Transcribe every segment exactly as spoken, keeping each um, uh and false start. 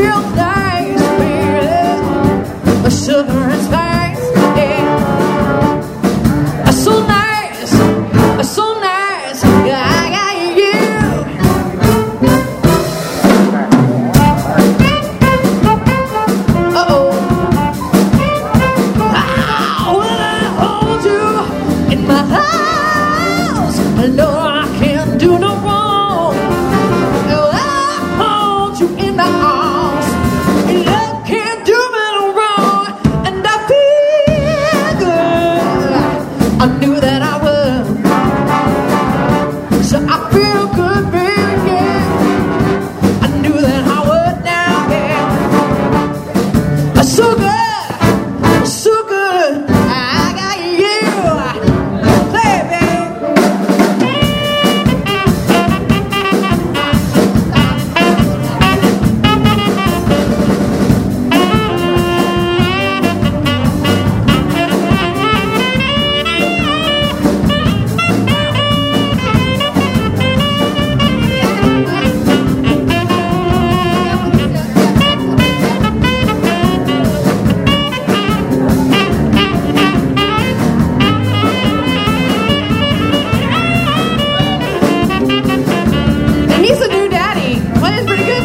feel nice, baby. Sugar and spice, yeah. So nice, so nice. I got you. Uh-oh. Ah, when I hold you in my house, Lord, I can't do no wrong. When I hold you in my arms, love can't do me no wrong. And I feel good. I knew that I would. So I feel good, baby, yeah. I knew that I would now, yeah. So good, so good. I got you, baby. He's a new daddy. Well, that's pretty good.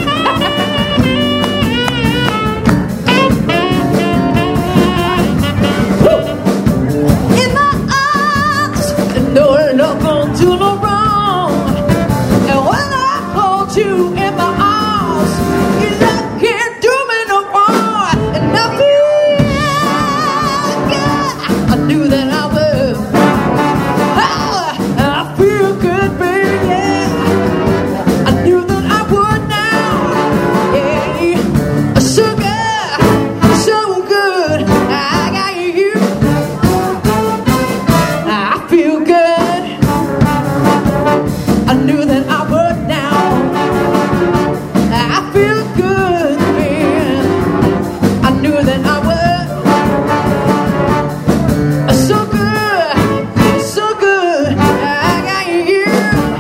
In my arms, no love won't do no wrong. And when I hold you in my arms, your love can't do me no wrong. And I feel good. I knew that I would. Oh, I feel good, baby, yeah. I knew that I would now, yeah. So good, so good. I got you. I feel good. I knew that I would now. I feel good, man. I knew that I would. So good, so good. I got you.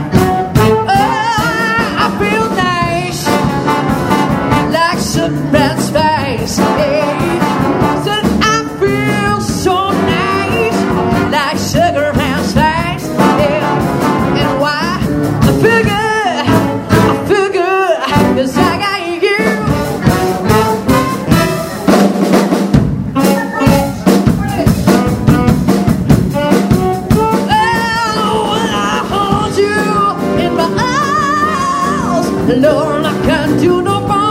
Oh, I feel nice, like sugar spice, yeah. Said I feel so nice, like sugar and spice, yeah. And why? I feel good, I feel good, 'cause I got you. Oh, when I hold you in my arms, Lord, I can't do no wrong.